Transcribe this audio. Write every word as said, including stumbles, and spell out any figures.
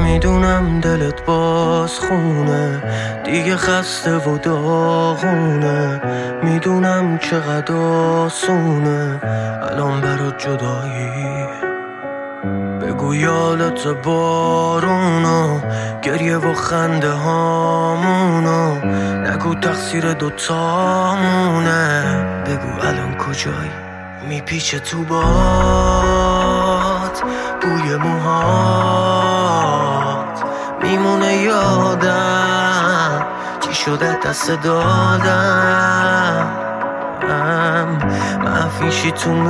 میدونم دلت باز خونه، دیگه خسته و داغونه. میدونم چقدر آسونه الان برات جدایی. بگو یادت بارونو، گریه و خنده هامونو. نگو تقصیر دوتامونه، بگو الان کجایی. میپیچه تو باد بوی موهات، میمونه یادم چی شده دست دادم. مفیشی تو